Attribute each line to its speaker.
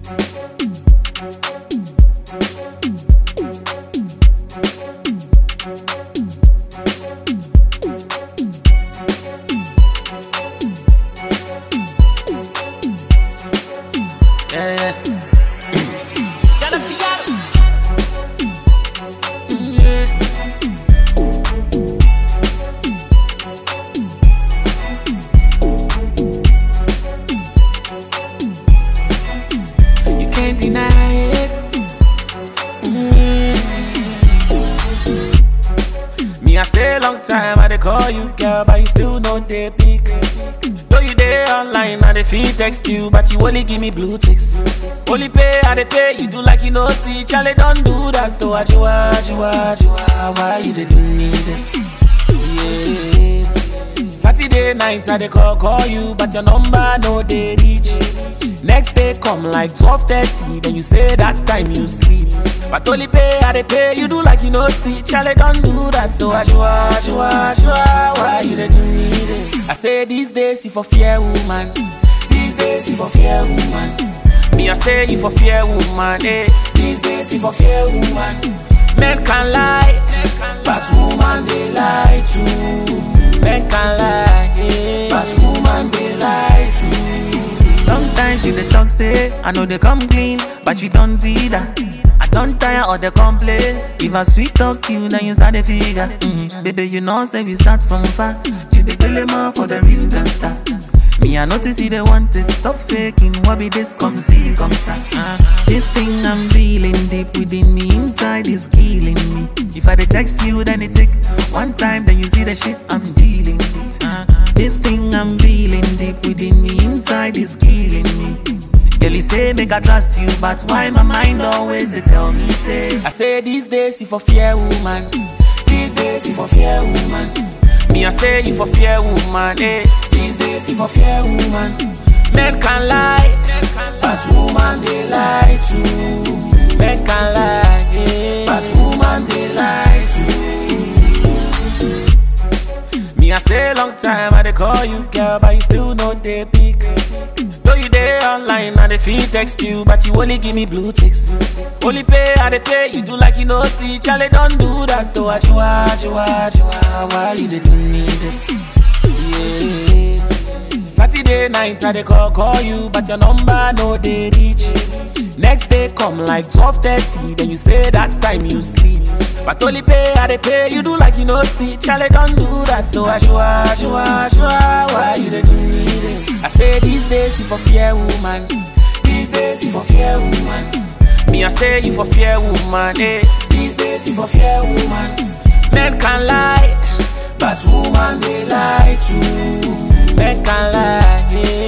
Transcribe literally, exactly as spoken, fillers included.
Speaker 1: Yeah, yeah. Gotta be out. Mm, yeah. You can't deny it. Mm. Me, I say long time I dey call you, girl, but you still know they pick. Though you dey online, I dey feel text you, but you only give me blue ticks. Only pay, I dey pay, you do like you know see. Charlie, don't do that, though. Ajua, ajua, ajua, why you dey do me this? Yeah. Saturday night, I dey call, call you, but your number no dey reach. Next day come like twelve thirty, then you say that time you sleep. But only pay, I dey pay, you do like you know see. Charlie, don't do that, though. Ajua, ajua, ajua, why you dey do me this? I say these days, if for fear woman. These days, if for fear woman. Me, I say if for fear woman, eh. These days, if for fear woman. Men can lie, but woman they lie too. Men can lie, eh. But woman they lie too. Sometimes you the talk say, I know they come clean, but you don't do that. I don't tire of the complaints. If I sweet talk you, then you start the figure. Mm-hmm. Baby, you know, say we start from far. You the dilemma for the real gangster. Me, I notice you they want it. Stop faking. What be this? Come see, come see. Uh, this thing I'm feeling deep within me, inside is killing me. If I dey text you, then it take one time, then you see the shit I'm dealing with. Uh, this thing I'm feeling deep within me, inside is killing me. Girl, you say make I trust you, but why my mind always they tell me say? I say these days if for fear woman, these days if for fear woman. Me I say if for fear woman, eh? These days if for fear woman. Men can lie, but woman they lie too. Men can lie, eh? But woman they lie too. Me I say long time I dey call you, girl, but you still know they pick. Though you dey online, I dey feel text you, but you only give me blue ticks. Only pay, I dey pay, you do like you know see. Charlie, don't do that, though. Ajua, ajua, ajua, why you dey do me this? Yeah. Saturday night, I dey call, call you, but your number no dey reach. Next day come like twelve thirty, then you say that time you sleep. But only pay, I dey pay, you do like you know see. Charlie, don't do that, though. Ajua, ajua, ajua, why you dey do me this? I say these days if for fear woman. These days if for fear woman. Me I say if for fear woman, eh. These days if for fear woman. Men can lie, but woman they lie too. Men can lie, eh.